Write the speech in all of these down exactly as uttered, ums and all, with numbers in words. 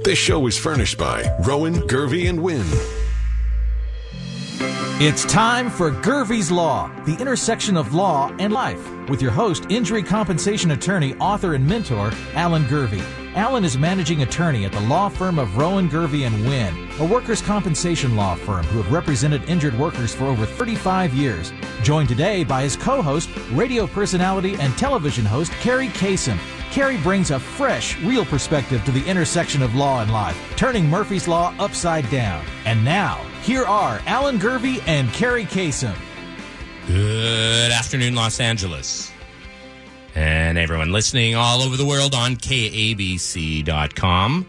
This show is furnished by Rowan, Gervey, and Wynn. It's time for Gervey's Law, the intersection of law and life, with your host, injury compensation attorney, author, and mentor, Alan Gervey. Alan is managing attorney at the law firm of Rowan, Gervey, and Wynn, a workers' compensation law firm who have represented injured workers for over thirty-five years. Joined today by his co-host, radio personality, and television host, Carrie Kasem. Carrie brings a fresh, real perspective to the intersection of law and life, turning Murphy's Law upside down. And now, here are Alan Gervey and Carrie Kasem. Good afternoon, Los Angeles. And everyone listening all over the world on K A B C dot com.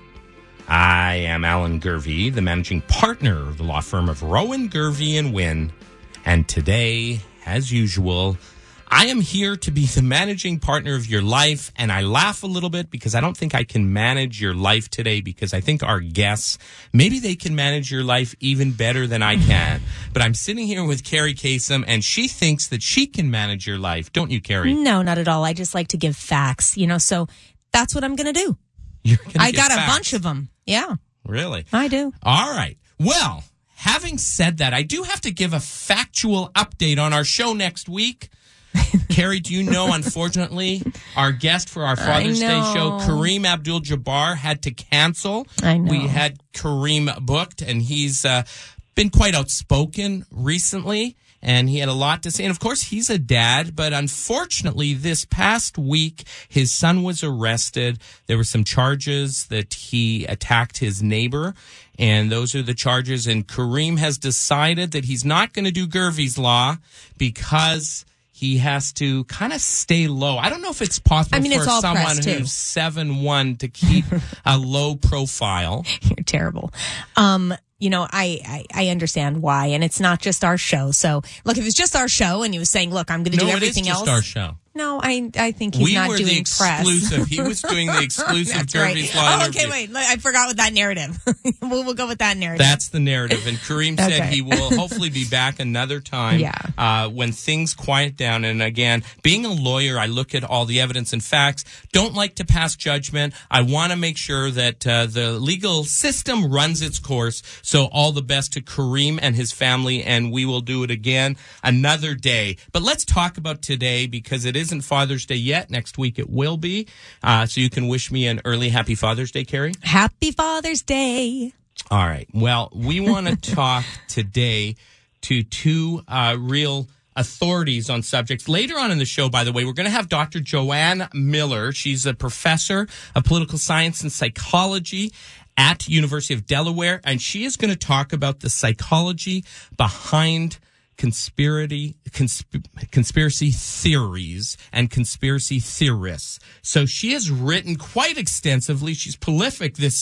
I am Alan Gervey, the managing partner of the law firm of Rowan, Gervey, and Wynn. And today, as usual, I am here to be the managing partner of your life, and I laugh a little bit because I don't think I can manage your life today because I think our guests, maybe they can manage your life even better than I can. But I'm sitting here with Carrie Kasem, and she thinks that she can manage your life. Don't you, Carrie? No, not at all. I just like to give facts, you know, so that's what I'm going to do. You're gonna I give got facts. a bunch of them. Yeah. Really? I do. All right. Well, having said that, I do have to give a factual update on our show next week. Carrie, do you know, unfortunately, our guest for our Father's Day show, Kareem Abdul-Jabbar, had to cancel. I know. We had Kareem booked, and he's uh, been quite outspoken recently, and he had a lot to say. And, of course, he's a dad, but unfortunately, this past week, his son was arrested. There were some charges that he attacked his neighbor, and those are the charges. And Kareem has decided that he's not going to do Gervey's Law because he has to kind of stay low. I don't know if it's possible I mean, for it's all someone press, too. who's seven one to keep a low profile. You're terrible. Um, you know, I, I, I understand why, and it's not just our show. So, look, if it's just our show and he was saying, look, I'm going to No, do everything it is just else. our show. No, I I think he's we not were doing the exclusive. press. He was doing the exclusive That's Gervey's right. Law Oh, interview. okay, wait. I forgot with that narrative. we'll, we'll go with that narrative. That's the narrative. And Kareem said Okay. he will hopefully be back another time Yeah. uh, when things quiet down. And again, being a lawyer, I look at all the evidence and facts. Don't like to pass judgment. I want to make sure that uh, the legal system runs its course. So all the best to Kareem and his family, and we will do it again another day. But let's talk about today because it isn't Father's Day yet. Next week it will be. Uh, so you can wish me an early Happy Father's Day, Carrie. Happy Father's Day. All right. Well, we want to talk today to two uh, real authorities on subjects. Later on in the show, by the way, we're going to have Doctor Joanne Miller. She's a professor of political science and psychology at University of Delaware, and she is going to talk about the psychology behind conspiracy, consp- conspiracy theories and conspiracy theorists. So she has written quite extensively. She's prolific this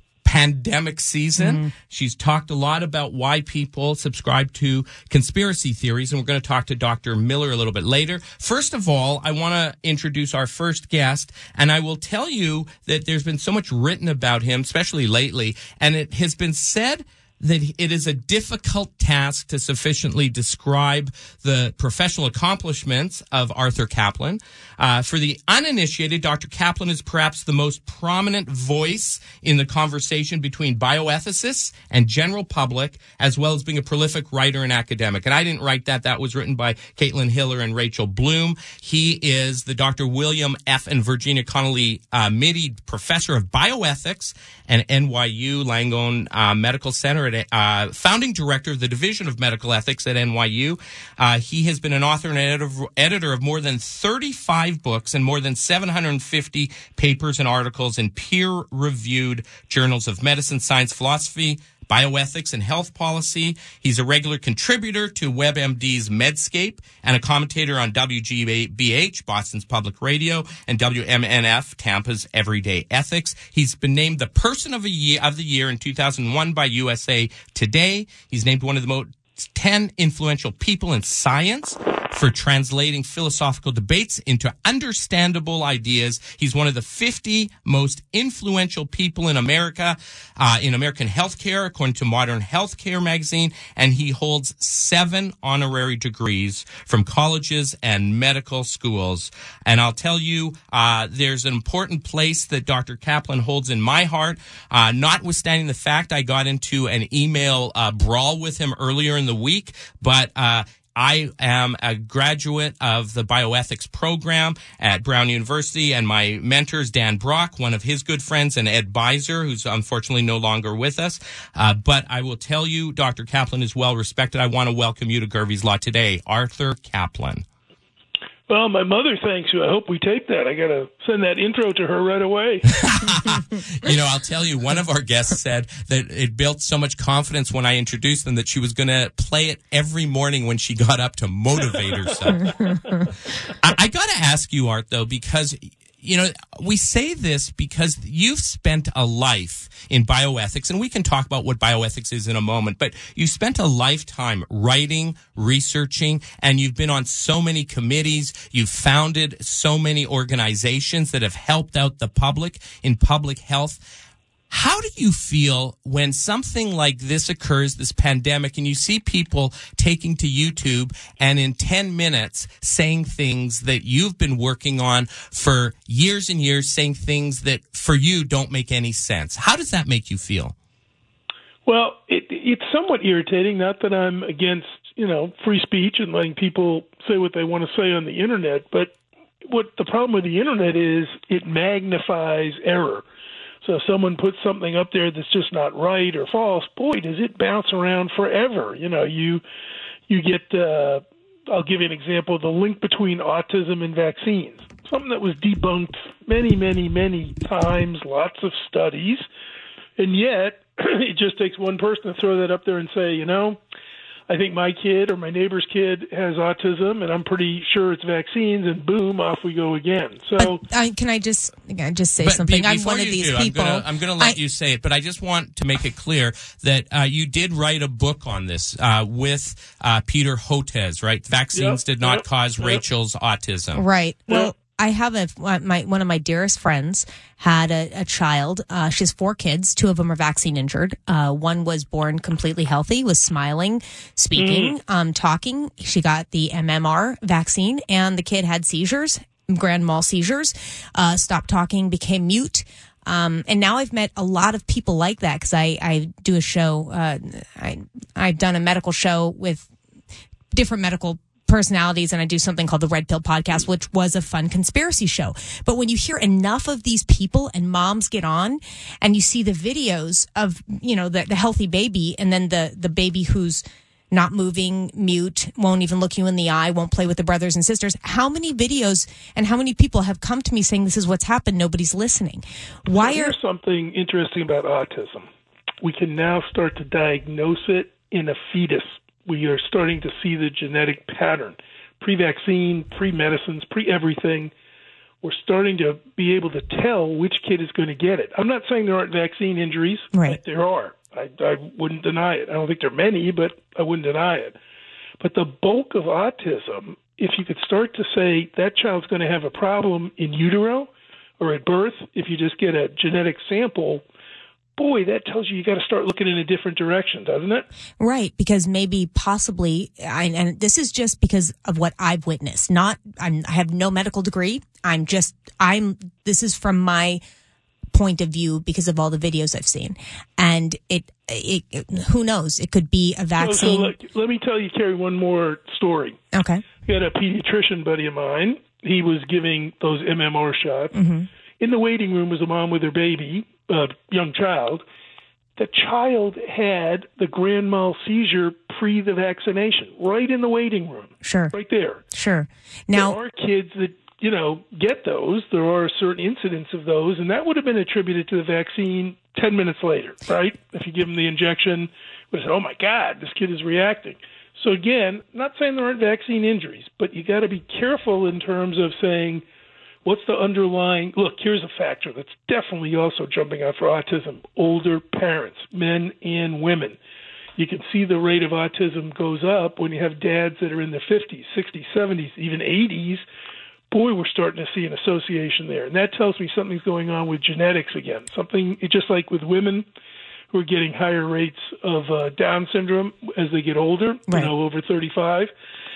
pandemic season. Mm-hmm. She's talked a lot about why people subscribe to conspiracy theories, and we're going to talk to Doctor Miller a little bit later. First of all, I want to introduce our first guest, and I will tell you that there's been so much written about him, especially lately, and it has been said that it is a difficult task to sufficiently describe the professional accomplishments of Arthur Caplan. Uh, for the uninitiated, Doctor Caplan is perhaps the most prominent voice in the conversation between bioethicists and general public, as well as being a prolific writer and academic. And I didn't write that. That was written by Caitlin Hiller and Rachel Bloom. He is the Doctor William F. and Virginia Connolly uh, Mitty Professor of Bioethics and N Y U Langone uh, Medical Center, at, uh, founding director of the Division of Medical Ethics at N Y U. Uh, he has been an author and editor, editor of more than thirty-five books and more than seven hundred fifty papers and articles in peer-reviewed journals of medicine, science, philosophy, bioethics, and health policy. He's a regular contributor to WebMD's Medscape and a commentator on W G B H, Boston's Public Radio, and W M N F, Tampa's Everyday Ethics. He's been named the Person of, a year, of the Year in two thousand one by U S A Today. He's named one of the most ten influential people in science for translating philosophical debates into understandable ideas. He's one of the fifty most influential people in America, uh, in American healthcare, according to Modern Healthcare magazine, and he holds seven honorary degrees from colleges and medical schools. And I'll tell you, uh, there's an important place that Doctor Kaplan holds in my heart, uh, notwithstanding the fact I got into an email uh, brawl with him earlier in the week, but uh I am a graduate of the bioethics program at Brown University, and my mentors, Dan Brock, one of his good friends, and Ed Beiser, who's unfortunately no longer with us. Uh, but I will tell you, Doctor Kaplan is well respected. I want to welcome you to Gervie's Law today, Arthur Kaplan. Well, my mother thanks you. I hope we tape that. I got to send that intro to her right away. You know, I'll tell you, one of our guests said that it built so much confidence when I introduced them that she was going to play it every morning when she got up to motivate herself. I, I got to ask you, Art, though, because you know, we say this because you've spent a life in bioethics, and we can talk about what bioethics is in a moment, but you spent a lifetime writing, researching, and you've been on so many committees. You've founded so many organizations that have helped out the public in public health. How do you feel when something like this occurs, this pandemic, and you see people taking to YouTube and in ten minutes saying things that you've been working on for years and years, saying things that for you don't make any sense? How does that make you feel? Well, it, it's somewhat irritating, not that I'm against, you know, free speech and letting people say what they want to say on the internet, but what the problem with the internet is it magnifies error. So if someone puts something up there that's just not right or false, boy, does it bounce around forever. You know, you you get, uh, I'll give you an example, the link between autism and vaccines, something that was debunked many, many, many times, lots of studies, and yet it just takes one person to throw that up there and say, you know, I think my kid or my neighbor's kid has autism, and I'm pretty sure it's vaccines, and boom, off we go again. So, but, uh, can I just again, just say but something? Be, I'm one of these do, people. I'm going to let I, you say it, but I just want to make it clear that uh, you did write a book on this uh, with uh, Peter Hotez, right? Vaccines yep, did not yep, cause yep. Rachel's autism. Right. Well, Yep. I have a my one of my dearest friends had a, a child. Uh, she has four kids. Two of them are vaccine injured. Uh, one was born completely healthy, was smiling, speaking, mm. um, talking. She got the M M R vaccine, and the kid had seizures, grand mal seizures. Uh, stopped talking, became mute. Um, and now I've met a lot of people like that because I, I do a show. Uh, I I've done a medical show with different medical personalities, and I do something called the Red Pill Podcast, which was a fun conspiracy show. But when you hear enough of these people and moms get on and you see the videos of, you know, the, the healthy baby and then the, the baby who's not moving, mute, won't even look you in the eye, won't play with the brothers and sisters. How many videos and how many people have come to me saying this is what's happened? Nobody's listening. Why so are here's something interesting about autism. We can now start to diagnose it in a fetus. We are starting to see the genetic pattern, pre-vaccine, pre-medicines, pre-everything. We're starting to be able to tell which kid is going to get it. I'm not saying there aren't vaccine injuries. Right. There are. I, I wouldn't deny it. I don't think there are many, but I wouldn't deny it. But the bulk of autism, if you could start to say that child's going to have a problem in utero or at birth, if you just get a genetic sample, boy, that tells you you got to start looking in a different direction, doesn't it? Right, because maybe possibly, I, and this is just because of what I've witnessed. Not, I'm, I have no medical degree. I'm just, I'm. This is from my point of view because of all the videos I've seen, and it, it, it who knows? It could be a vaccine. So, so look, let me tell you, Carrie, one more story. Okay. I had a pediatrician buddy of mine. He was giving those M M R shots. Mm-hmm. In the waiting room was a mom with her baby. A young child. The child had the grand mal seizure pre the vaccination, right in the waiting room. Sure. Right there. Sure. Now, there are kids that, you know, get those. There are certain incidents of those, and that would have been attributed to the vaccine ten minutes later, right? If you give them the injection, we say, oh, my God, this kid is reacting. So, again, not saying there aren't vaccine injuries, but you got to be careful in terms of saying, what's the underlying? Look, here's a factor that's definitely also jumping out for autism. Older parents, men and women. You can see the rate of autism goes up when you have dads that are in their fifties, sixties, seventies, even eighties. Boy, we're starting to see an association there. And that tells me something's going on with genetics again. Something, just like with women who are getting higher rates of uh, Down syndrome as they get older, right. you know, over thirty-five.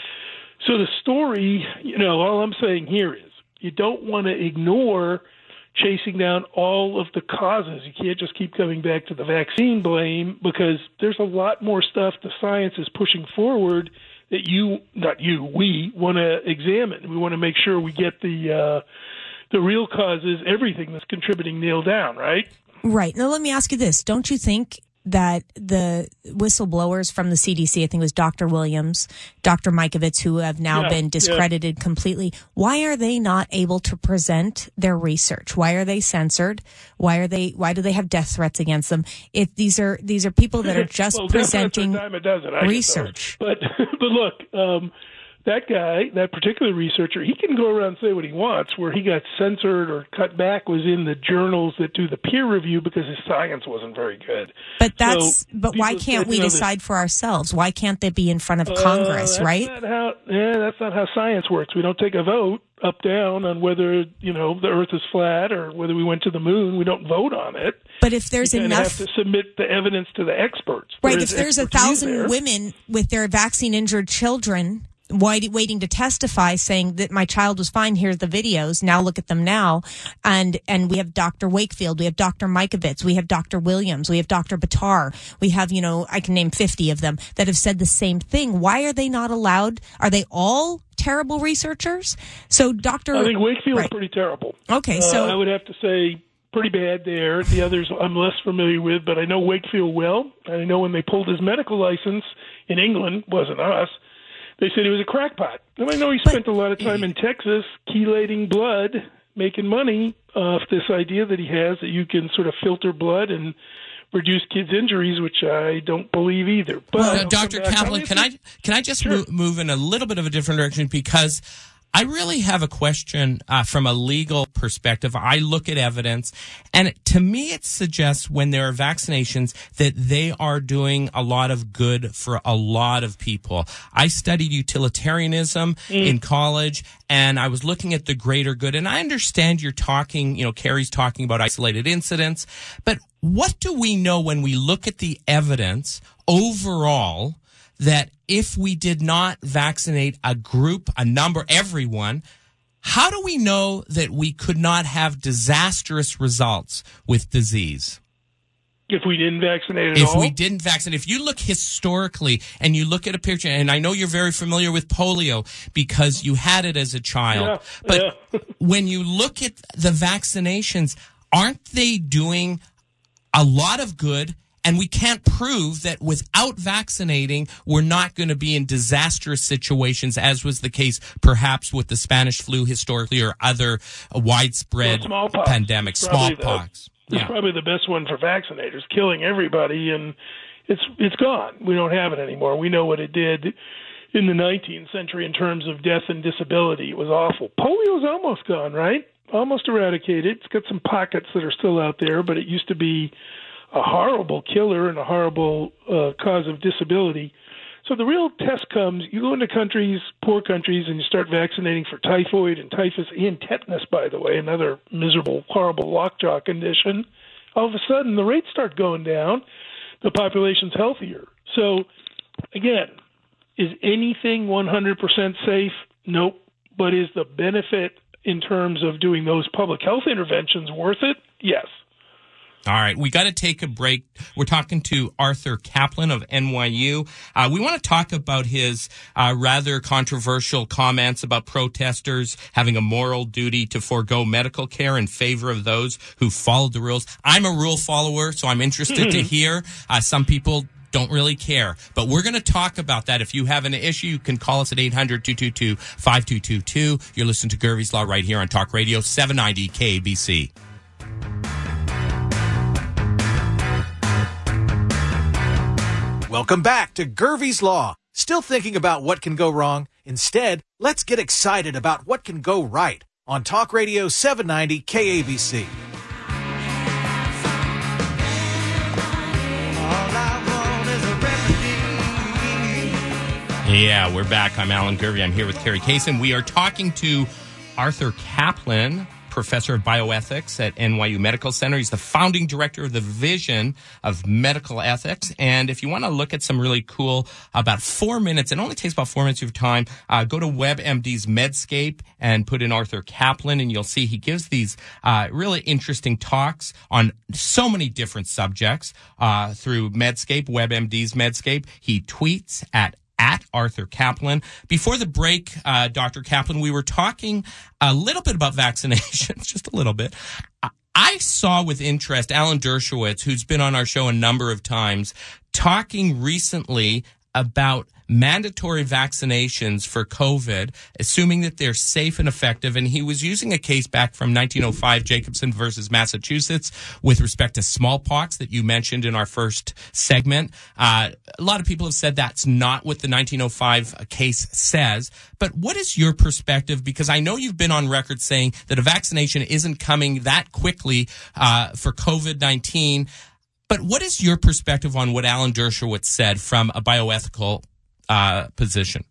So the story, you know, all I'm saying here is you don't want to ignore chasing down all of the causes. You can't just keep coming back to the vaccine blame, because there's a lot more stuff the science is pushing forward that you, not you, we want to examine. We want to make sure we get the uh, the real causes, everything that's contributing nailed down, right? Right. Now, let me ask you this. Don't you think that the whistleblowers from the C D C, I think it was Doctor Williams, Doctor Mikovits, who have now yeah, been discredited yeah. completely, why are they not able to present their research? Why are they censored? Why are they? Why do they have death threats against them? If these are these are people that are just well, presenting a dozen, research. But but look. Um, That guy, that particular researcher, he can go around and say what he wants. Where he got censored or cut back was in the journals that do the peer review, because his science wasn't very good. But that's so but why can't we decide for ourselves? Why can't they be in front of Congress, uh, that's right? Not how, yeah, that's not how science works. We don't take a vote up down on whether, you know, the Earth is flat or whether we went to the moon. We don't vote on it. But if there's you enough, have to submit the evidence to the experts. Right? There if there's a thousand there. women with their vaccine-injured children waiting to testify, saying that my child was fine, here's the videos, now look at them now, and and we have Doctor Wakefield, we have Doctor Mikovits, we have Doctor Williams, we have Doctor Batar, we have, you know, I can name fifty of them that have said the same thing. Why are they not allowed? Are they all terrible researchers? So Doctor I think Wakefield's right. pretty terrible. Okay, so uh, I would have to say pretty bad there. The others I'm less familiar with, but I know Wakefield well. I know when they pulled his medical license in England, wasn't us, they said he was a crackpot. And I know he spent a lot of time in Texas chelating blood, making money off this idea that he has that you can sort of filter blood and reduce kids' injuries, which I don't believe either. But well, Doctor Kaplan, can I can I just sure. move, move in a little bit of a different direction, because I really have a question uh, from a legal perspective. I look at evidence, and to me it suggests when there are vaccinations that they are doing a lot of good for a lot of people. I studied utilitarianism mm. in college, and I was looking at the greater good. And I understand you're talking, you know, Carrie's talking about isolated incidents, but what do we know when we look at the evidence overall that if we did not vaccinate a group, a number, everyone, how do we know that we could not have disastrous results with disease? If we didn't vaccinate at if all? If we didn't vaccinate. If you look historically and you look at a picture, and I know you're very familiar with polio because you had it as a child, yeah, but yeah. when you look at the vaccinations, aren't they doing a lot of good? And we can't prove that without vaccinating, we're not going to be in disastrous situations, as was the case perhaps with the Spanish flu historically or other widespread well, smallpox. pandemics, smallpox. The, it's yeah. probably the best one for vaccinators, killing everybody, and it's it's gone. We don't have it anymore. We know what it did in the nineteenth century in terms of death and disability. It was awful. Polio is almost gone, right? Almost eradicated. It's got some pockets that are still out there, but it used to be a horrible killer and a horrible uh, cause of disability. So the real test comes, you go into countries, poor countries, and you start vaccinating for typhoid and typhus and tetanus, by the way, another miserable, horrible lockjaw condition. All of a sudden, the rates start going down. The population's healthier. So, again, is anything one hundred percent safe? Nope. But is the benefit in terms of doing those public health interventions worth it? Yes. All right, we got to take a break. We're talking to Arthur Kaplan of N Y U. Uh, we want to talk about his uh, rather controversial comments about protesters having a moral duty to forego medical care in favor of those who followed the rules. I'm a rule follower, so I'm interested to hear. Uh, some people don't really care, but we're going to talk about that. If you have an issue, you can call us at eight hundred, two two two, five two two two. You're listening to Gervie's Law right here on Talk Radio seven ninety K A B C. Welcome back to Gervie's Law. Still thinking about what can go wrong? Instead, let's get excited about what can go right on Talk Radio seven ninety K A B C. All I want is a Yeah, we're back. I'm Alan Gurvey. I'm here with Carrie Kaysen. We are talking to Arthur Caplan, professor of bioethics at N Y U Medical Center. He's the founding director of the Division of Medical Ethics. And if you want to look at some really cool, about four minutes, it only takes about four minutes of your time, uh, go to WebMD's Medscape and put in Arthur Caplan, and you'll see he gives these uh, really interesting talks on so many different subjects uh, through Medscape, WebMD's Medscape. He tweets at at Arthur Caplan. Before the break, uh, Doctor Caplan, we were talking a little bit about vaccinations, just a little bit. I saw with interest Alan Dershowitz, who's been on our show a number of times, talking recently about mandatory vaccinations for COVID, assuming that they're safe and effective. And he was using a case back from nineteen oh five, Jacobson versus Massachusetts, with respect to smallpox that you mentioned in our first segment. Uh, a lot of people have said that's not what the nineteen oh five case says. But what is your perspective? Because I know you've been on record saying that a vaccination isn't coming that quickly uh, for COVID nineteen. But what is your perspective on what Alan Dershowitz said from a bioethical uh, position?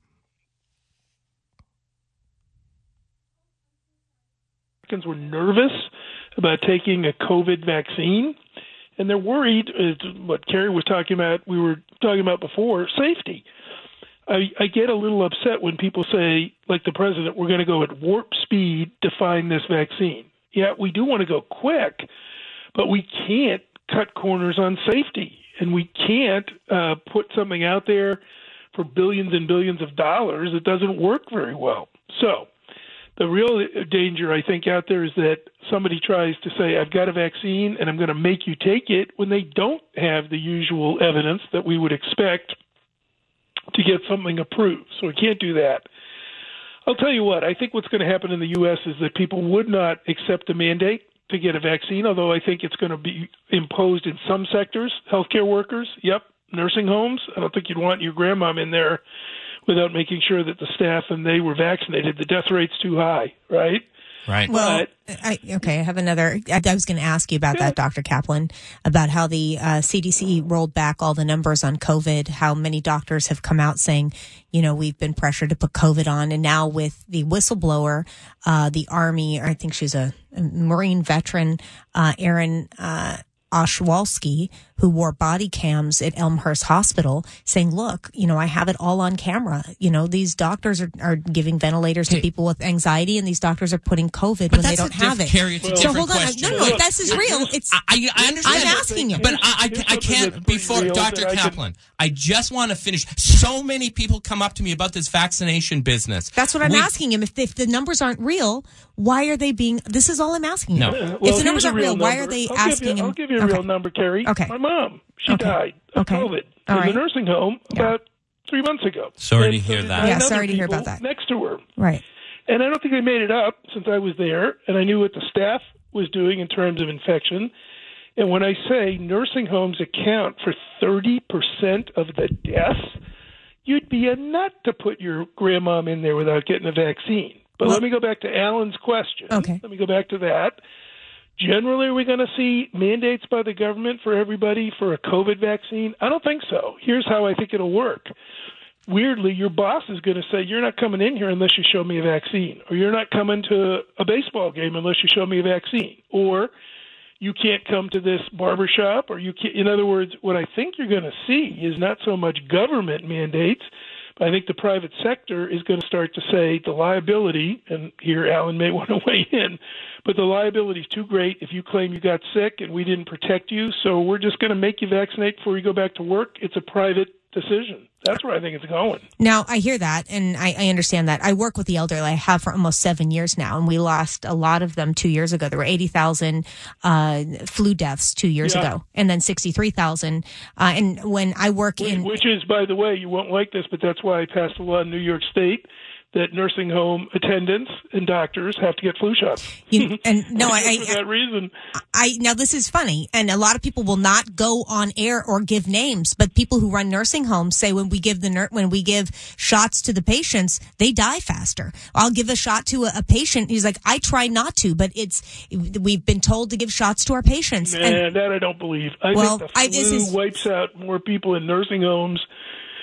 Americans were nervous about taking a COVID vaccine, and they're worried, is what Carrie was talking about, we were talking about before, safety. I, I get a little upset when people say, like the president, we're going to go at warp speed to find this vaccine. Yeah, we do want to go quick, but we can't cut corners on safety, and we can't uh, put something out there for billions and billions of dollars that doesn't work very well. So the real danger, I think, out there is that somebody tries to say, I've got a vaccine and I'm going to make you take it, when they don't have the usual evidence that we would expect to get something approved. So we can't do that. I'll tell you what, I think what's going to happen in the U S is that people would not accept a mandate to get a vaccine, although I think it's going to be imposed in some sectors. Healthcare workers, yep. Nursing homes, I don't think you'd want your grandmom in there without making sure that the staff and they were vaccinated. The death rate's too high, right? Right. Well, but, I, okay, I have another. I, I was going to ask you about yeah. that, Doctor Caplan, about how the uh, C D C rolled back all the numbers on COVID, how many doctors have come out saying, you know, we've been pressured to put COVID on. And now with the whistleblower, uh, the Army, I think she's a, a Marine veteran, uh, Erin uh Oshwalski, who wore body cams at Elmhurst Hospital, saying, look, you know, I have it all on camera. You know, these doctors are, are giving ventilators to Hey. people with anxiety, and these doctors are putting COVID But when they that's don't a have diff- it. Carrie, it's a Well, So different hold on. question. No, no, Look, this is real. It's I, I, I understand. I'm asking you. But I, I, Here's I something can't, that's pretty before real Doctor that I can- Caplan, I just want to finish. So many people come up to me about this vaccination business. That's what I'm We- asking him. If, if the numbers aren't real, why are they being? This is all I'm asking No. him. Uh, if well, the numbers here's a aren't real, why number. are they I'll asking give you, him? I'll give you a Okay. real number, Carrie. Okay. My mom, she Okay. died of Okay. COVID All in right. the nursing home Yeah. about three months ago. Sorry And to so hear did that. nine Yeah, other sorry to hear people about that. Next to her. Right. And I don't think they made it up since I was there, and I knew what the staff was doing in terms of infection. And when I say nursing homes account for thirty percent of the deaths, you'd be a nut to put your grandmom in there without getting a vaccine. But Well- let me go back to Alan's question. Okay. Let me go back to that. Generally, are we going to see mandates by the government for everybody for a COVID vaccine? I don't think so. Here's how I think it'll work. Weirdly, your boss is going to say, you're not coming in here unless you show me a vaccine, or you're not coming to a baseball game unless you show me a vaccine, or you can't come to this barbershop, or you can't. In other words, what I think you're going to see is not so much government mandates, but I think the private sector is going to start to say the liability, and here Alan may want to weigh in, but the liability is too great if you claim you got sick and we didn't protect you, so we're just going to make you vaccinate before you go back to work. It's a private decision. That's where I think it's going. Now, I hear that, and I, I understand that. I work with the elderly. I have for almost seven years now, and we lost a lot of them two years ago. There were eighty thousand uh, flu deaths two years Yeah. ago, and then sixty-three thousand. Uh, and when I work in... Which is, by the way, you won't like this, but that's why I passed a law in New York State that nursing home attendants and doctors have to get flu shots. You, and no, I, For I, that reason. I now this is funny, and a lot of people will not go on air or give names, but people who run nursing homes say when we give the ner- when we give shots to the patients, they die faster. I'll give a shot to a, a patient. He's like, I try not to, but it's we've been told to give shots to our patients. Man, And that I don't believe. I Well, think the I- flu this is- wipes out more people in nursing homes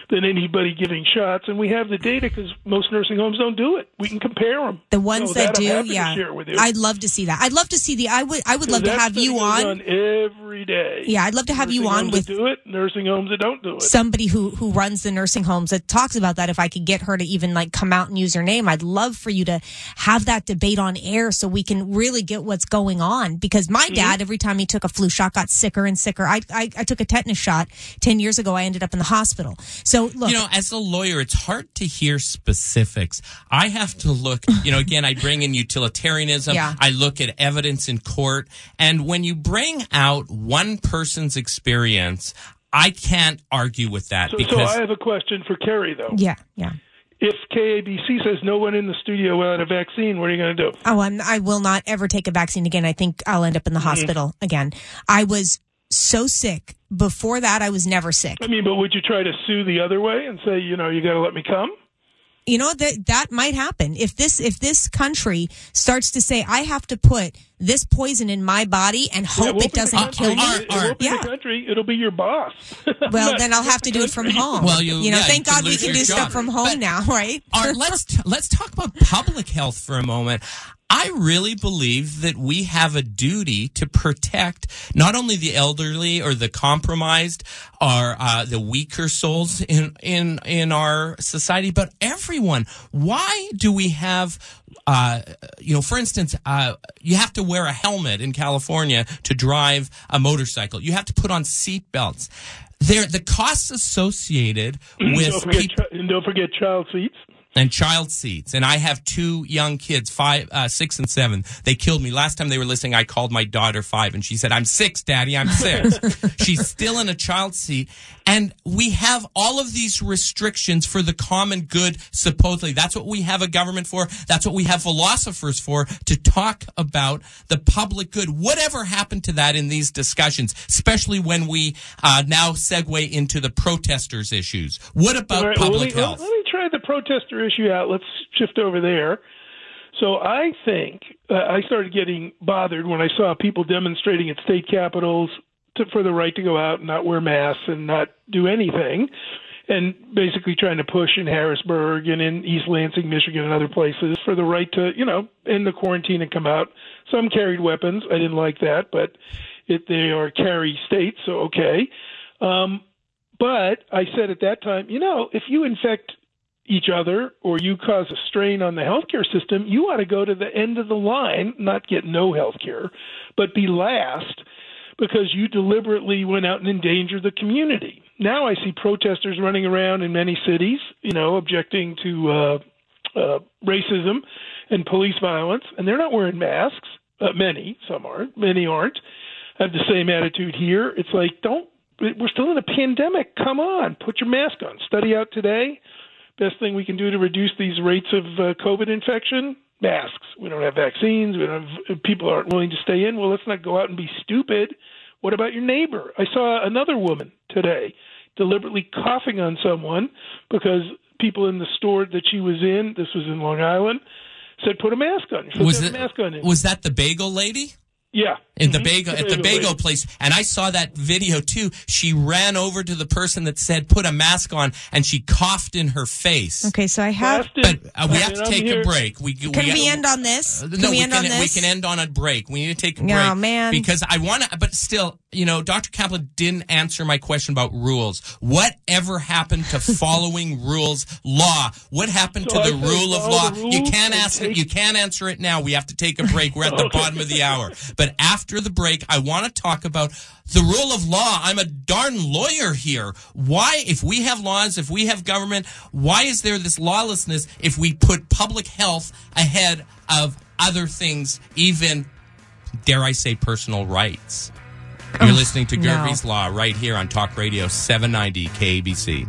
than anybody giving shots, and we have the data because most nursing homes don't do it. We can compare them. The ones so that, that do, I'm happy yeah. to share with you. I'd love to see that. I'd love to see the. I would. I would love to have you on. on every day. Yeah, I'd love to have nursing you on homes with that do it. Nursing homes that don't do it. Somebody who who runs the nursing homes that talks about that. If I could get her to even like come out and use her name, I'd love for you to have that debate on air so we can really get what's going on. Because my mm-hmm. dad, every time he took a flu shot, got sicker and sicker. I, I I took a tetanus shot ten years ago. I ended up in the hospital. So look, you know, as a lawyer, it's hard to hear specifics. I have to look, you know, again, I bring in utilitarianism. Yeah. I look at evidence in court. And when you bring out one person's experience, I can't argue with that. So, because so I have a question for Kerry, though. Yeah, yeah. If K A B C says no one in the studio will have a vaccine, what are you going to do? Oh, I'm, I will not ever take a vaccine again. I think I'll end up in the mm-hmm. hospital again. I was so sick. Before that, I was never sick. I mean, but would you try to sue the other way and say, you know, you got to let me come? You know, that that might happen. If this if this country starts to say, I have to put this poison in my body and hope yeah, it, it doesn't kill me. It, it won't be yeah. the country. It'll be your boss. Well, then I'll have to do it from home. Well, you, you know, yeah, thank you God we can do job. stuff from home but, now, right? Art, let's t- let's talk about public health for a moment. I really believe that we have a duty to protect not only the elderly or the compromised or uh, the weaker souls in, in, in our society, but everyone. Why do we have, uh, you know, for instance, uh, you have to wear a helmet in California to drive a motorcycle. You have to put on seat belts. There, the costs associated with don't forget, people, and don't forget child seats. And child seats. And I have two young kids, five, uh, six and seven. They killed me. Last time they were listening, I called my daughter five and she said, I'm six, Daddy, I'm six. She's still in a child seat. And we have all of these restrictions for the common good, supposedly. That's what we have a government for. That's what we have philosophers for, to talk about the public good. Whatever happened to that in these discussions, especially when we uh, now segue into the protesters' issues? What about right, public well, let me, health? Let me try the protester issue out. Let's shift over there. So I think uh, I started getting bothered when I saw people demonstrating at state capitals to, for the right to go out and not wear masks and not do anything, and basically trying to push in Harrisburg and in East Lansing, Michigan, and other places for the right to, you know, end the quarantine and come out. Some carried weapons. I didn't like that, but it, they are carry states, so okay. Um, but I said at that time, you know, if you infect each other or you cause a strain on the healthcare system, you ought to go to the end of the line, not get no healthcare, but be last, because you deliberately went out and endangered the community. Now I see protesters running around in many cities, you know, objecting to uh, uh, racism and police violence, and they're not wearing masks. Uh, many, some aren't, many aren't. I have the same attitude here. It's like, don't, we're still in a pandemic. Come on, put your mask on. Study out today. Best thing we can do to reduce these rates of uh, COVID infection, masks. We don't have vaccines. We don't have, people aren't willing to stay in. Well, let's not go out and be stupid. What about your neighbor? I saw another woman today deliberately coughing on someone because people in the store that she was in, this was in Long Island, said put a mask on. Put Was, a it, mask on. was that the bagel lady? Yeah. In the mm-hmm. bagel, the at the bagel bagel lady. place. And I saw that video too. She ran over to the person that said, put a mask on, and she coughed in her face. Okay, so I have. But uh, we have to I'm take here. a break. We, Can we, we end on this? Uh, Can no, we we end can, on this? we can end on a break. We need to take a break. Oh, man. Because I want to, but still, you know, Doctor Kaplan didn't answer my question about rules. Whatever happened to following rules, law? What happened So to I the say rule of follow law? the You rules can't and ask it. take- You can't answer it now. We have to take a break. We're at the Okay. bottom of the hour. But after the break, I want to talk about the rule of law. I'm a darn lawyer here. Why, if we have laws, if we have government, why is there this lawlessness if we put public health ahead of other things, even, dare I say, personal rights? You're Oh, listening to no. Gervie's Law right here on Talk Radio seven ninety K A B C.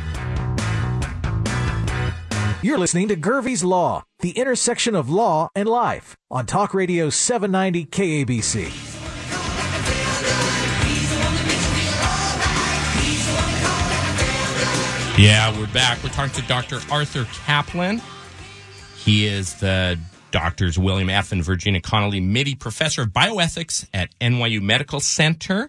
You're listening to Gervie's Law, the intersection of law and life, on Talk Radio seven ninety K A B C. Yeah, we're back. We're talking to Doctor Arthur Kaplan. He is the Doctors William F. and Virginia Connolly Mitty Professor of Bioethics at N Y U Medical Center.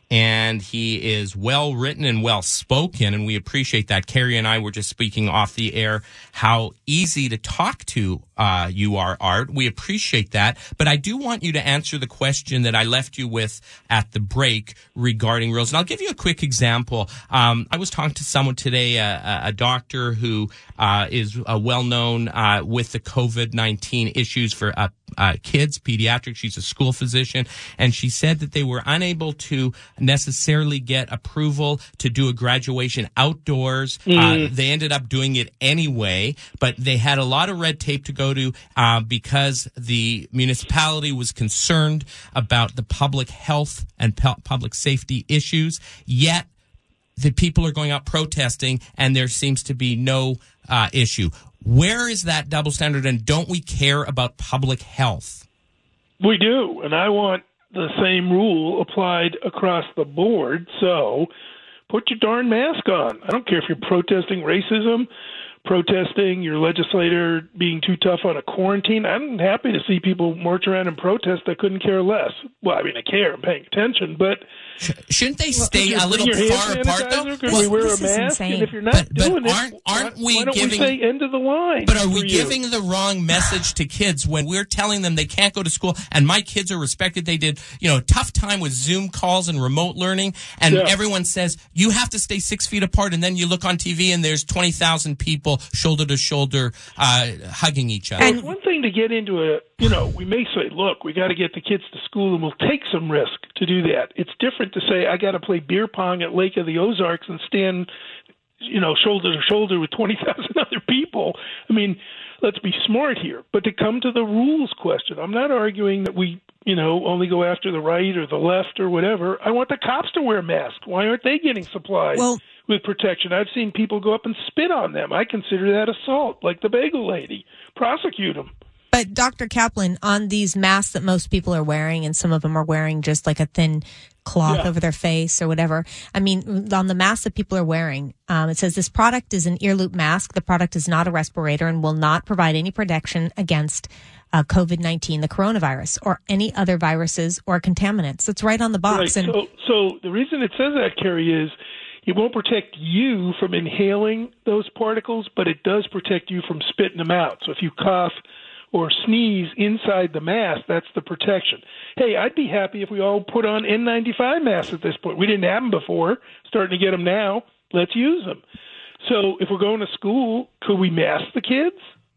and he is well written and well spoken, and we appreciate that. Carrie and I were just speaking off the air how easy to talk to uh, you are, Art. We appreciate that, but I do want you to answer the question that I left you with at the break regarding reels. And I'll give you a quick example. Um, I was talking to someone today, a, a doctor who uh, is uh, well known uh, with the COVID nineteen issues for uh, uh, kids, pediatrics. She's a school physician, and she said that they were unable to necessarily get approval to do a graduation outdoors. Mm. Uh, they ended up doing it anyway, but they had a lot of red tape to go to uh, because the municipality was concerned about the public health and pe- public safety issues. Yet the people are going out protesting, and there seems to be no uh, issue. Where is that double standard, and don't we care about public health? We do, and I want the same rule applied across the board. So put your darn mask on. I don't care if you're protesting racism, protesting your legislator being too tough on a quarantine. I'm happy to see people march around and protest. I couldn't care less. Well, I mean, I care. I'm paying attention, but shouldn't they stay well, a little far apart, though? Can well, we wear a mask? And if you're not but, doing but aren't, it, aren't why, we why don't giving, we say end of the line? But are we you? giving the wrong message to kids when we're telling them they can't go to school? And my kids are respected. They did, you know, a tough time with Zoom calls and remote learning, and yeah. everyone says you have to stay six feet apart. And then you look on T V and there's twenty thousand people shoulder to shoulder uh, hugging each other. And it's one thing to get into a, you know, we may say, look, we got to get the kids to school, and we'll take some risk to do that. It's different to say I got to play beer pong at Lake of the Ozarks and stand, you know, shoulder to shoulder with twenty thousand other people. I mean, let's be smart here. But to come to the rules question, I'm not arguing that we, you know, only go after the right or the left or whatever. I want the cops to wear masks. Why aren't they getting supplied well, with protection? I've seen people go up and spit on them. I consider that assault, like the bagel lady. Prosecute them. But Doctor Kaplan, on these masks that most people are wearing, and some of them are wearing just like a thin cloth yeah. over their face or whatever. I mean, on the masks that people are wearing, um, it says this product is an ear loop mask. The product is not a respirator and will not provide any protection against uh, COVID nineteen, the coronavirus, or any other viruses or contaminants. It's right on the box. Right. And so, so the reason it says that, Carrie, is it won't protect you from inhaling those particles, but it does protect you from spitting them out. So if you cough or sneeze inside the mask, that's the protection. Hey, I'd be happy if we all put on N ninety-five masks at this point. We didn't have them before, starting to get them now. Let's use them. So if we're going to school, could we mask the kids?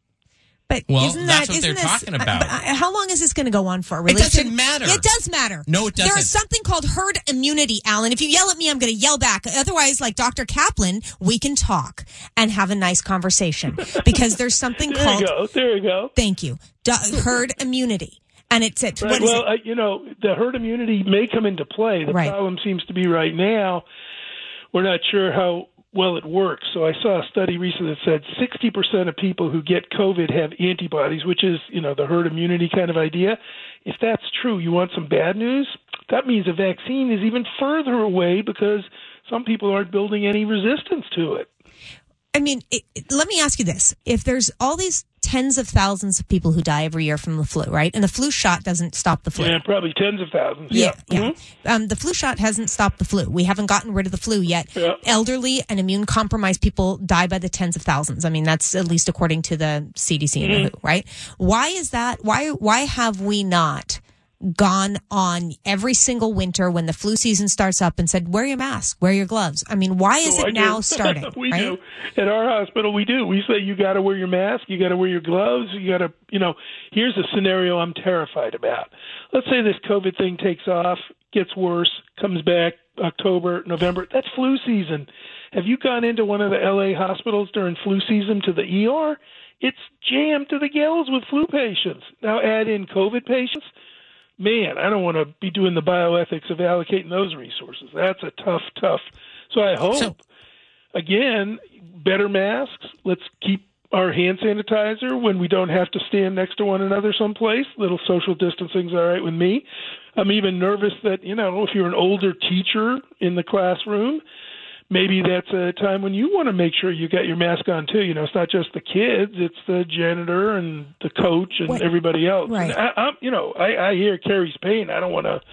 But well, isn't that's that, what isn't they're this, talking about. Uh, how long is this going to go on for? Really? It doesn't matter. It does matter. No, it doesn't. There is something called herd immunity, Alan. If you yell at me, I'm going to yell back. Otherwise, like Doctor Kaplan, we can talk and have a nice conversation because there's something there called. There you go. There you go. Thank you. Du- herd immunity. And it's at, right. what is well, it? Uh, you know, the herd immunity may come into play. The right. problem seems to be right now, we're not sure how well it works. So I saw a study recently that said sixty percent of people who get COVID have antibodies, which is, you know, the herd immunity kind of idea. If that's true, you want some bad news? That means a vaccine is even further away because some people aren't building any resistance to it. I mean, it, it, let me ask you this. If there's all these tens of thousands of people who die every year from the flu, right? And the flu shot doesn't stop the flu. Yeah, probably tens of thousands. Yeah, yeah. yeah. Mm-hmm. Um, the flu shot hasn't stopped the flu. We haven't gotten rid of the flu yet. Yeah. Elderly and immune-compromised people die by the tens of thousands. I mean, that's at least according to the C D C and mm-hmm. the W H O, right? Why is that? Why, why have we not gone on every single winter when the flu season starts up and said, wear your mask, wear your gloves? I mean, why is oh, it I now do. starting? we right? do. At our hospital, we do. We say you got to wear your mask, you got to wear your gloves, you got to, you know, here's a scenario I'm terrified about. Let's say this COVID thing takes off, gets worse, comes back October, November. That's flu season. Have you gone into one of the L A hospitals during flu season to the E R? It's jammed to the gills with flu patients. Now add in COVID patients. Man, I don't want to be doing the bioethics of allocating those resources. That's a tough, tough. So I hope, so, again, better masks. Let's keep our hand sanitizer when we don't have to stand next to one another someplace. Little social distancing's all right with me. I'm even nervous that, you know, if you're an older teacher in the classroom, maybe that's a time when you want to make sure you got your mask on too. You know, it's not just the kids; it's the janitor and the coach and what? everybody else. Right. And I, I'm, you know, I, I hear Carrie's pain. I don't want to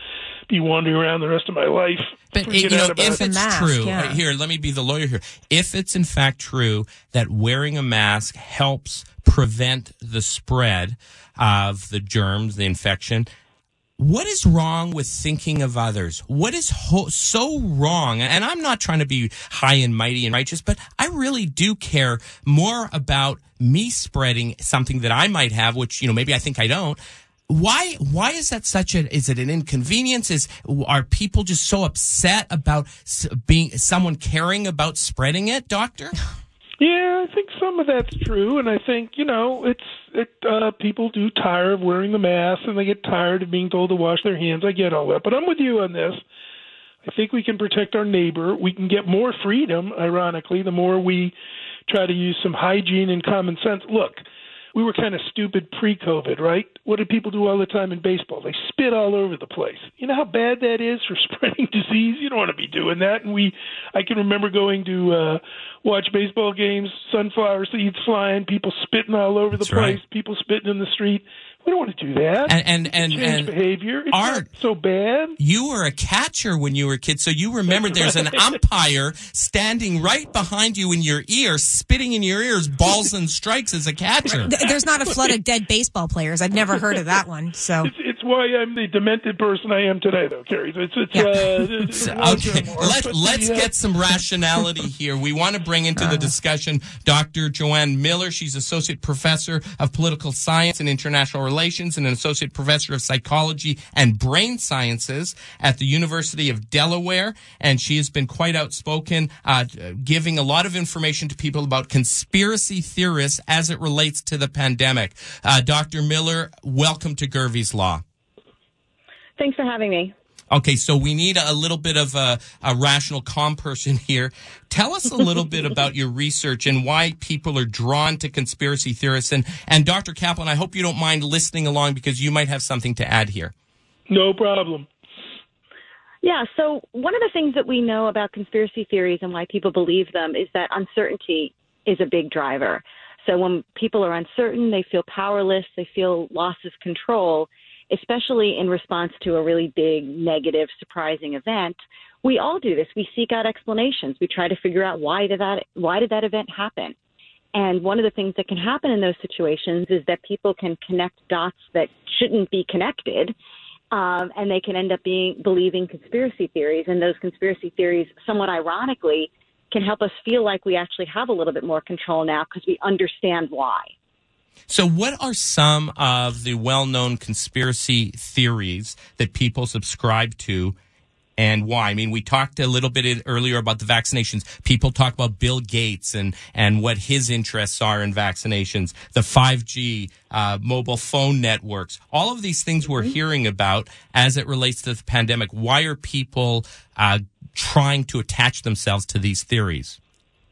be wandering around the rest of my life. But it, you know, if it's mask, true, yeah. uh, here, let me be the lawyer here. If it's in fact true that wearing a mask helps prevent the spread of the germs, the infection, what is wrong with thinking of others? What is ho- so wrong? And I'm not trying to be high and mighty and righteous, but I really do care more about me spreading something that I might have, which, you know, maybe I think I don't. Why, why is that such a, is it an inconvenience? Is, are people just so upset about being, someone caring about spreading it, doctor? Yeah, I think some of that's true, and I think, you know, it's it. Uh, people do tire of wearing the mask, and they get tired of being told to wash their hands. I get all that, but I'm with you on this. I think we can protect our neighbor. We can get more freedom, ironically, the more we try to use some hygiene and common sense. Look, we were kind of stupid pre-COVID, right? What did people do all the time in baseball? They spit all over the place. You know how bad that is for spreading disease? You don't want to be doing that. And we, I can remember going to uh, watch baseball games, sunflower seeds flying, people spitting all over the That's place, right. people spitting in the street. We don't want to do that. And and and, Change and behavior. It's Art, not so bad. You were a catcher when you were a kid, so you remember there's an umpire standing right behind you in your ear, spitting in your ears, balls and strikes as a catcher. There's not a flood of dead baseball players. I've never heard of that one. So It's, it's why I'm the demented person I am today, though, Carrie. It's, it's, Yeah. uh, it's Okay, more, Let, but let's the, uh, get some rationality here. We want to bring into the discussion Doctor Joanne Miller. She's Associate Professor of Political Science and International Relations and an Associate Professor of Psychology and Brain Sciences at the University of Delaware. And she has been quite outspoken, uh, giving a lot of information to people about conspiracy theorists as it relates to the pandemic. Uh, Doctor Miller, welcome to Gervie's Law. Thanks for having me. Okay, so we need a little bit of a, a rational, calm person here. Tell us a little bit about your research and why people are drawn to conspiracy theorists. And, and Doctor Kaplan, I hope you don't mind listening along because you might have something to add here. No problem. Yeah, so one of the things that we know about conspiracy theories and why people believe them is that uncertainty is a big driver. So when people are uncertain, they feel powerless, they feel loss of control, especially in response to a really big, negative, surprising event. We all do this. We seek out explanations. We try to figure out why did that why did that event happen? And one of the things that can happen in those situations is that people can connect dots that shouldn't be connected, um, and they can end up being believing conspiracy theories. And those conspiracy theories, somewhat ironically, can help us feel like we actually have a little bit more control now because we understand why. So what are some of the well-known conspiracy theories that people subscribe to and why? I mean, we talked a little bit earlier about the vaccinations. People talk about Bill Gates and, and what his interests are in vaccinations, the five G, uh, mobile phone networks, all of these things we're hearing about as it relates to the pandemic. Why are people uh, trying to attach themselves to these theories?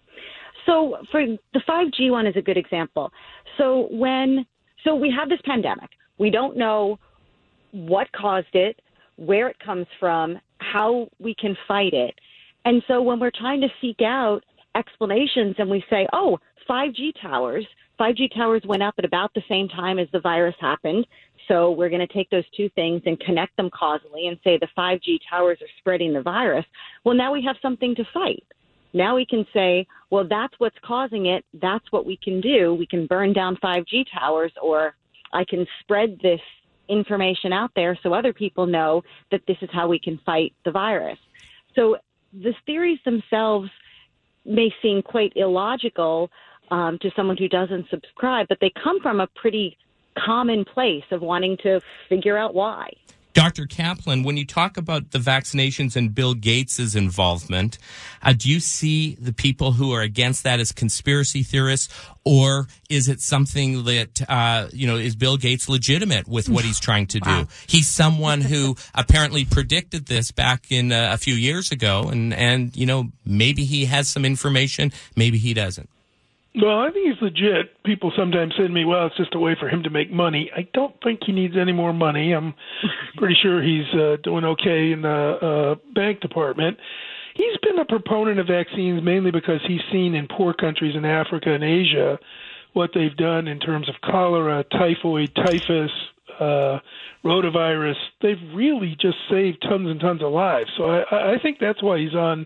So for the five G one is a good example. So when so we have this pandemic. We don't know what caused it, where it comes from, how we can fight it. And so when we're trying to seek out explanations and we say, oh, five G towers, five G towers went up at about the same time as the virus happened. So we're going to take those two things and connect them causally and say the five G towers are spreading the virus. Well, now we have something to fight. Now we can say, well, that's what's causing it. That's what we can do. We can burn down five G towers, or I can spread this information out there so other people know that this is how we can fight the virus. So the theories themselves may seem quite illogical um, to someone who doesn't subscribe, but they come from a pretty common place of wanting to figure out why. Doctor Kaplan, when you talk about the vaccinations and Bill Gates' involvement, uh, do you see the people who are against that as conspiracy theorists, or is it something that, uh, you know, is Bill Gates legitimate with what he's trying to Wow. do? He's someone who apparently predicted this back in uh, a few years ago, and, and, you know, maybe he has some information, maybe he doesn't. Well, I think he's legit. People sometimes say to me, well, it's just a way for him to make money. I don't think he needs any more money. I'm pretty sure he's uh, doing okay in the uh, bank department. He's been a proponent of vaccines mainly because he's seen in poor countries in Africa and Asia what they've done in terms of cholera, typhoid, typhus, uh, rotavirus, they've really just saved tons and tons of lives. So I, I think that's why he's on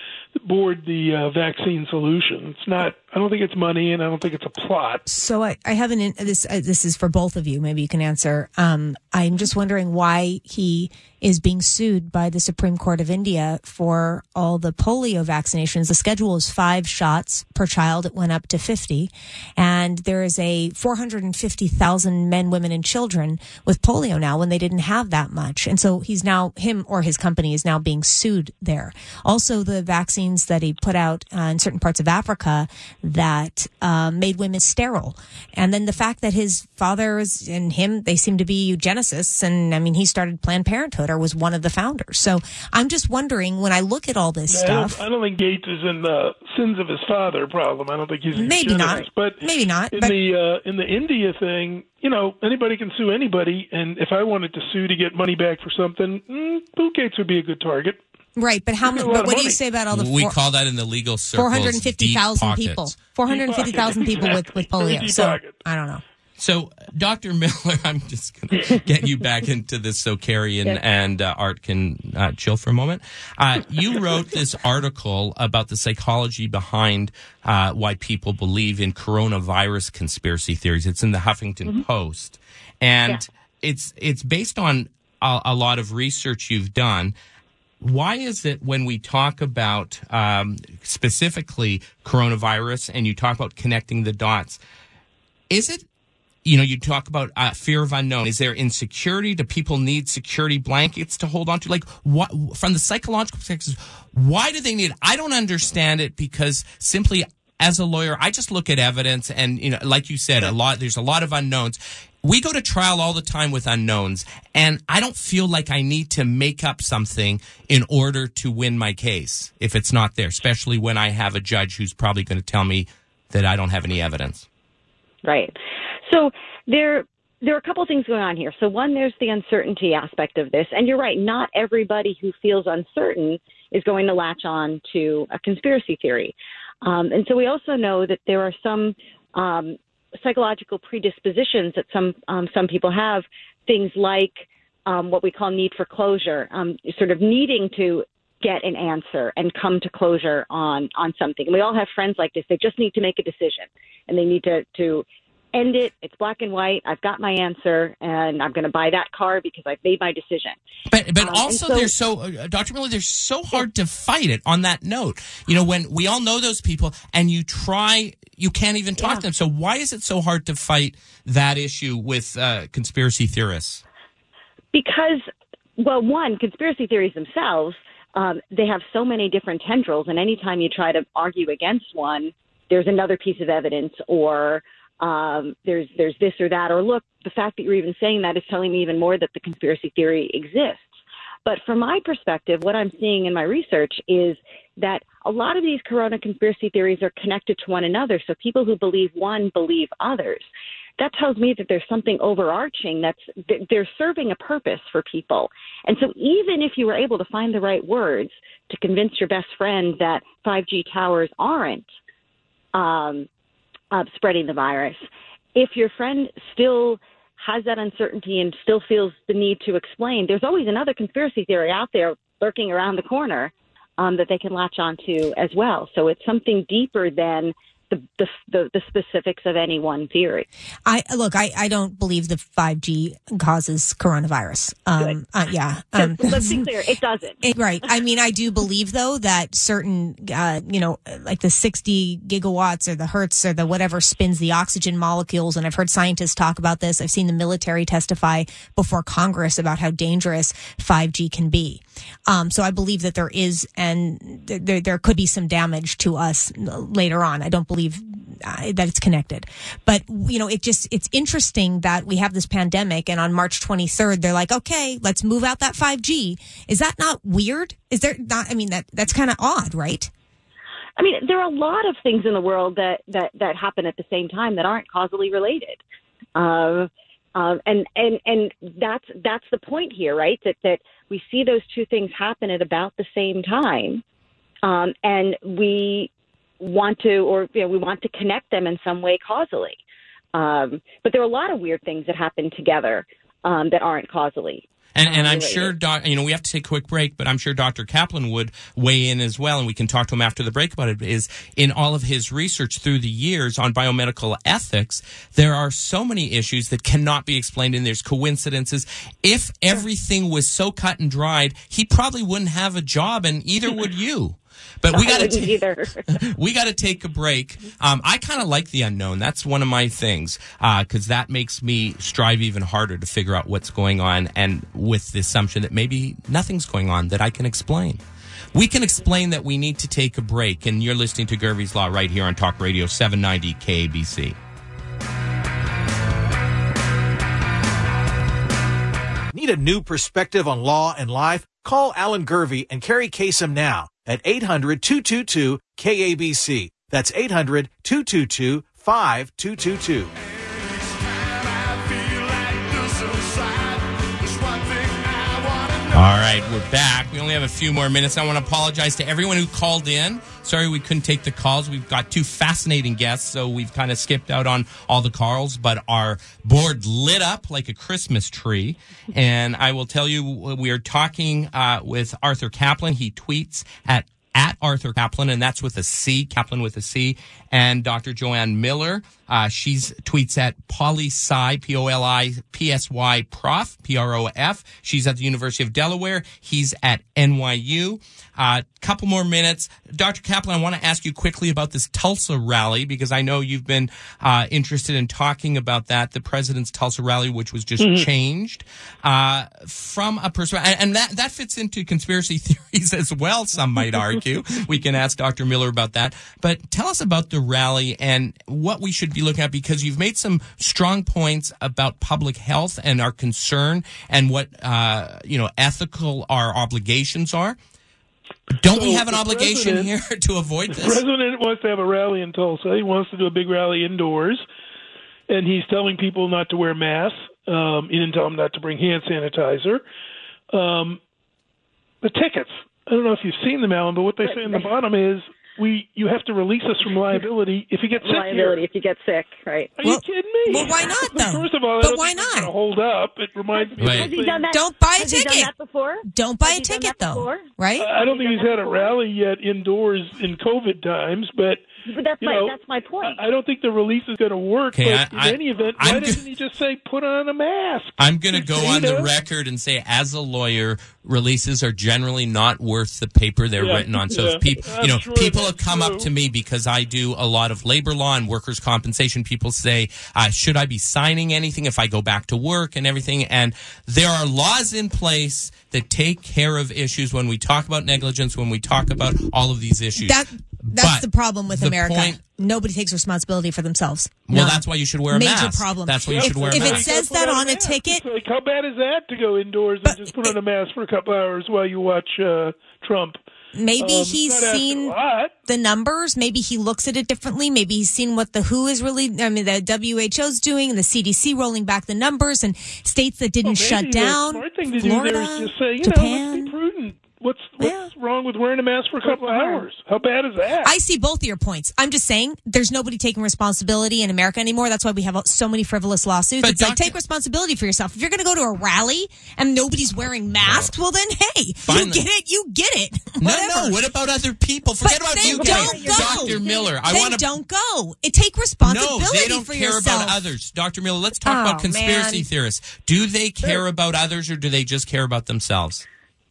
board the uh, vaccine solution. It's not, I don't think it's money, and I don't think it's a plot. So I, I have an, in, this, uh, this is for both of you. Maybe you can answer. Um, I'm just wondering why he is being sued by the Supreme Court of India for all the polio vaccinations. The schedule is five shots per child. It went up to fifty. And there is a four hundred fifty thousand men, women, and children with polio now when they didn't have that much. And so he's now, him or his company is now being sued there. Also, the vaccines that he put out uh, in certain parts of Africa that uh, made women sterile. And then the fact that his father is, and him, they seem to be eugenicists. And I mean, he started Planned Parenthood or was one of the founders. So I'm just wondering, when I look at all this yeah, stuff. I don't, I don't think Gates is in the sins of his father problem. I don't think he's a maybe eugenicist. not. But maybe not. In But the uh, in the India thing, you know, anybody can sue anybody. And if I wanted to sue to get money back for something, mm, Bill Gates would be a good target. right, but how He's much? got a lot But of what do you money. say about all the We four, call that in the legal circles four hundred fifty thousand deep people? pockets. four hundred fifty thousand Deep people with, with pockets. polio. Deep So pocket. I don't know. So, Doctor Miller, I'm just going to get you back into this so Carrie and, Yes. and uh, Art can uh, chill for a moment. Uh, you wrote this article about the psychology behind uh, why people believe in coronavirus conspiracy theories. It's in the Huffington Mm-hmm. Post. And Yeah. it's it's based on a, a lot of research you've done. Why is it when we talk about um, specifically coronavirus and you talk about connecting the dots, is it, you know, you talk about uh, fear of unknown. Is there insecurity? Do people need security blankets to hold on to? Like, what, from the psychological perspective, why do they need it? I don't understand it because simply as a lawyer, I just look at evidence and, you know, like you said, a lot, there's a lot of unknowns. We go to trial all the time with unknowns, and I don't feel like I need to make up something in order to win my case if it's not there, especially when I have a judge who's probably going to tell me that I don't have any evidence. Right. So there there are a couple things going on here. So one, there's the uncertainty aspect of this. And you're right, not everybody who feels uncertain is going to latch on to a conspiracy theory. Um, and so we also know that there are some um, psychological predispositions that some um, some people have, things like um, what we call need for closure, um, sort of needing to get an answer and come to closure on, on something. And we all have friends like this. They just need to make a decision, and they need to, to end it. It's black and white. I've got my answer, and I'm going to buy that car because I've made my decision. But but Um, also, and so- they're so, uh, Doctor Miller, they're so hard to fight it on that note. You know, when we all know those people and you try, you can't even talk Yeah. to them. So why is it so hard to fight that issue with uh, conspiracy theorists? Because, well, one, conspiracy theories themselves, um, they have so many different tendrils, and anytime you try to argue against one, there's another piece of evidence, or um, there's there's this or that, or look, the fact that you're even saying that is telling me even more that the conspiracy theory exists. But from my perspective, what I'm seeing in my research is that a lot of these corona conspiracy theories are connected to one another. So people who believe one believe others. That tells me that there's something overarching that's that they're serving a purpose for people. And so even if you were able to find the right words to convince your best friend that five G towers aren't um, uh, spreading the virus, if your friend still has that uncertainty and still feels the need to explain, there's always another conspiracy theory out there lurking around the corner um, that they can latch onto as well. So it's something deeper than the, the, the, the specifics of any one theory. I look, I, I don't believe the five G causes coronavirus. Um, uh, yeah. Um, Let's be clear, it doesn't. It- right. I mean, I do believe though that certain, uh, you know, like the sixty gigawatts or the hertz or the whatever spins the oxygen molecules. And I've heard scientists talk about this. I've seen the military testify before Congress about how dangerous five G can be. Um, so I believe that there is, and there, there could be some damage to us later on. I don't believe uh, that it's connected, but you know, it just, it's interesting that we have this pandemic, and on March twenty-third, they're like, okay, let's move out that five G. Is that not weird? Is there not, I mean, that, that's kind of odd, right? I mean, there are a lot of things in the world that, that, that happen at the same time that aren't causally related. Uh, uh, and, and, and that's, that's the point here, right? That, that we see those two things happen at about the same time. Um, and we want to, or, you know, we want to connect them in some way causally. Um, but there are a lot of weird things that happen together. um, that aren't causally. And, and I'm related. sure, doc, you know, we have to take a quick break, but I'm sure Doctor Kaplan would weigh in as well, and we can talk to him after the break about it, is in all of his research through the years on biomedical ethics, there are so many issues that cannot be explained, and there's coincidences. If everything was so cut and dried, he probably wouldn't have a job, and either would you. But we got to ta- we got to take a break. Um, I kind of like the unknown. That's one of my things because uh, that makes me strive even harder to figure out what's going on, and with the assumption that maybe nothing's going on that I can explain. We can explain that we need to take a break, and you're listening to Gervie's Law right here on Talk Radio seven ninety K A B C. Need a new perspective on law and life? Call Alan Gervie and Carrie Kasem now at eight hundred, two two two, K A B C. That's eight hundred, two two two, five two two two. All right, we're back. We only have a few more minutes. I want to apologize to everyone who called in. Sorry we couldn't take the calls. We've got two fascinating guests, so we've kind of skipped out on all the calls, but our board lit up like a Christmas tree. And I will tell you, we are talking uh, with Arthur Kaplan. He tweets at at Arthur Kaplan, and that's with a C, Kaplan with a C, and Doctor Joanne Miller. Uh, she's tweets at Poli Sci, P O L I P S Y Prof, P R O F. She's at the University of Delaware. He's at N Y U. A uh, couple more minutes. Doctor Kaplan, I want to ask you quickly about this Tulsa rally, because I know you've been uh, interested in talking about that, the president's Tulsa rally, which was just mm-hmm. changed. Uh, from a perspective, and that, that fits into conspiracy theories as well, some might argue. We can ask Doctor Miller about that. But tell us about the rally and what we should be looking at, because you've made some strong points about public health and our concern and what, uh, you know, ethical our obligations are. Don't so we have an obligation here to avoid this? The president wants to have a rally in Tulsa. He wants to do a big rally indoors, and he's telling people not to wear masks. Um, he didn't tell them not to bring hand sanitizer. Um, the tickets, I don't know if you've seen them, Alan, but what they say in the bottom is, We, you have to release us from liability if you get sick. Liability here. if you get sick, right? Are well, you kidding me? Well, why not, though? First of all, I but don't why think not? It's gonna hold up. It reminds me. Right. Has he done that? Don't buy a has ticket. He done that before? Don't buy has a ticket, though. Before? Right? I don't think he's he's had a before? rally yet indoors in COVID times, but. But that's you my know, that's my point. I don't think the release is going to work. Okay, but I, in any event, I'm why go- doesn't he just say put on a mask? I'm going to go on the know? record and say, as a lawyer, releases are generally not worth the paper they're Yeah, written on. So yeah. if people, you I'm know, sure people that's have come true. up to me because I do a lot of labor law and workers' compensation. People say, uh, should I be signing anything if I go back to work and everything? And there are laws in place that take care of issues when we talk about negligence, when we talk about all of these issues. That That's But the problem with the America. point- Nobody takes responsibility for themselves. well, None. that's why you should wear a Major mask. problem. That's why you If- should wear a if it mask. says that on a ticket- It's like, how bad is that to go indoors But and just put on a mask for a couple hours while you watch uh, Trump? Maybe Um, he's not asking seen a lot. the numbers. Maybe he looks at it differently. Maybe he's seen what the W H O is really, I mean, the W H O's doing and the C D C rolling back the numbers, and states that didn't Well, shut maybe the down. smart thing to Florida, do there is just say, you Japan. know, let's be prudent. What's what's Yeah. wrong with wearing a mask for a couple of hours? How bad is that? I see both of your points. I'm just saying there's nobody taking responsibility in America anymore. That's why we have so many frivolous lawsuits. But it's like, Doctor take responsibility for yourself. If you're going to go to a rally and nobody's wearing masks, well, then, hey, Fine you then. get it, you get it. No, Whatever. no. What about other people? Forget But about then you don't guys. go. Doctor Miller, I then want to. don't go. It take responsibility No, they don't for care yourself. about others. Doctor Miller, let's talk Oh, about conspiracy man. theorists. Do they care about others, or do they just care about themselves?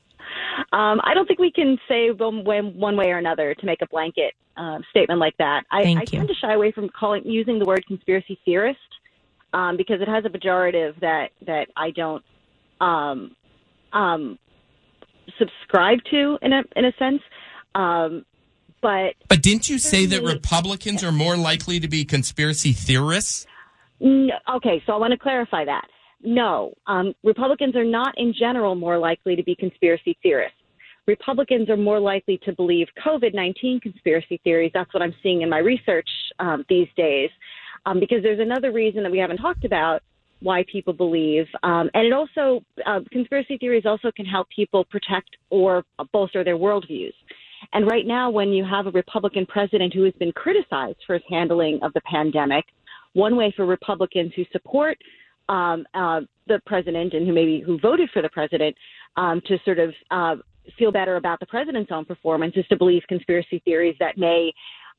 Um, I don't think we can say one way, one way or another to make a blanket uh, statement like that. I, Thank I you. tend to shy away from calling using the word conspiracy theorist um, because it has a pejorative that that I don't um, um, subscribe to in a in a sense. Um, but But didn't you say that Republicans are more likely to be conspiracy theorists? no, okay, so I want to clarify that. No, um, Republicans are not in general more likely to be conspiracy theorists. Republicans are more likely to believe COVID nineteen conspiracy theories. That's what I'm seeing in my research um, these days, um, because there's another reason that we haven't talked about why people believe. Um, and it also, uh, conspiracy theories also can help people protect or bolster their worldviews. And right now, when you have a Republican president who has been criticized for his handling of the pandemic, one way for Republicans who support um, uh, the president and who maybe who voted for the president um, to sort of uh, feel better about the president's own performance is to believe conspiracy theories that may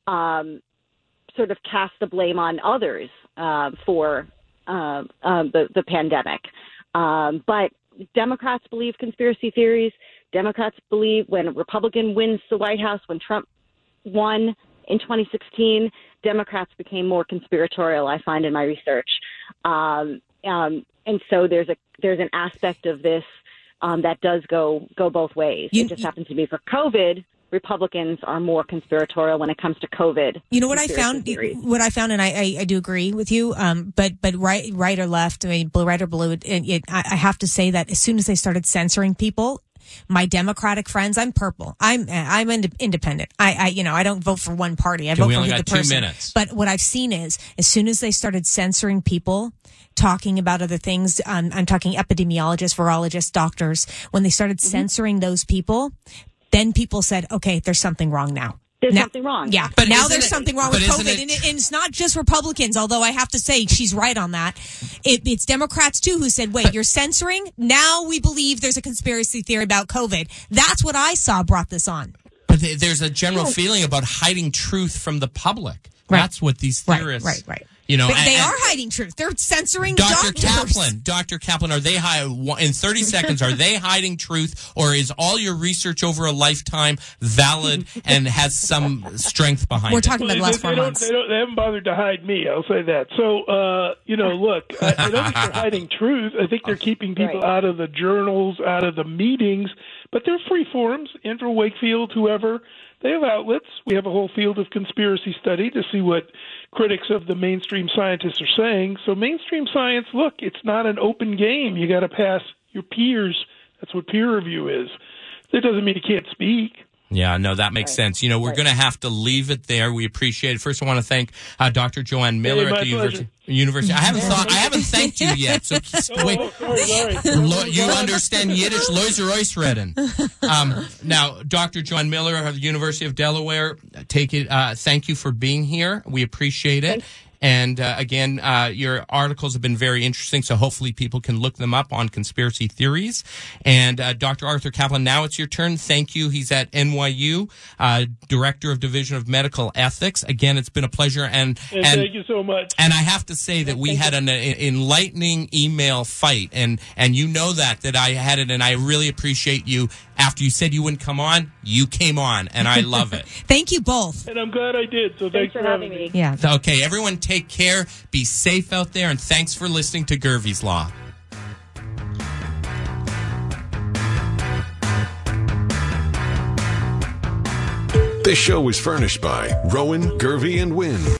um, sort of cast the blame on others uh, for uh, uh, the, the pandemic. Um, but Democrats believe conspiracy theories. Democrats believe when a Republican wins the White House, when Trump won in twenty sixteen, Democrats became more conspiratorial, I find in my research. Um, um, and so there's a there's an aspect of this um, that does go go both ways. You, it just happens to be for COVID, Republicans are more conspiratorial when it comes to COVID. You know what I found? Theories. What I found, and I, I, I do agree with you. Um, but but right right or left, I mean, blue right or blue. It, it, I, I have to say that as soon as they started censoring people, my Democratic friends, I'm purple. I'm I'm ind- independent. I, I you know I don't vote for one party. I Okay, vote we for only the got two person. minutes. But what I've seen is as soon as they started censoring people, talking about other things, um, I'm talking epidemiologists, virologists, doctors. When they started Mm-hmm. censoring those people, then people said, "Okay, there's something wrong now." There's now, something wrong. Yeah, But but now isn't there's it- something wrong but with isn't COVID, it- and, it, and it's not just Republicans. Although I have to say she's right on that. It, it's Democrats too who said, "Wait, But- you're censoring? Now we believe there's a conspiracy theory about COVID." That's what I saw brought this on. But th- there's a general feeling about hiding truth from the public. Right. That's what these Right, theorists, right, right. You know, But and- they and are hiding truth. They're censoring Doctor doctors. Kaplan, Doctor Kaplan, are they hi- in thirty seconds? Are they hiding truth, or is all your research over a lifetime valid and has some strength behind We're it? talking about the Well, last they, four they don't, months. they don't. They haven't bothered to hide me. I'll say that. So, uh, you know, look, I, I don't think they're hiding truth. I think they're keeping people Right. out of the journals, out of the meetings. But they're free forums. Andrew Wakefield, whoever, they have outlets. We have a whole field of conspiracy study to see what critics of the mainstream scientists are saying. So, mainstream science, look, it's not an open game. You got to pass your peers. That's what peer review is. That doesn't mean you can't speak. Yeah, no, that makes Right. sense. You know, we're Right. going to have to leave it there. We appreciate it. First, I want to thank uh, Doctor Joanne Miller Hey, my at the university. pleasure. University. I haven't thought. I haven't thanked you yet. So Oh, wait. sorry, sorry. Lo- you understand Yiddish? Loser Oisreden. Um Now, Doctor Joanne Miller of the University of Delaware, take it. Uh, thank you for being here. We appreciate it. And uh, again, uh, your articles have been very interesting, so hopefully people can look them up on conspiracy theories. And uh, Doctor Arthur Kaplan, now it's your turn. Thank you. He's at N Y U, uh, Director of Division of Medical Ethics. Again, it's been a pleasure. And And and thank you so much. and I have to say that we had an uh, enlightening email fight, and and you know that that I had it, and I really appreciate you. After you said you wouldn't come on, you came on, and I love it. Thank you both. And I'm glad I did. So Thanks thanks, for having me. Yeah. Okay, everyone, take care, be safe out there, and thanks for listening to Gervie's Law. This show was furnished by Rowan, Gervie, and Wynn.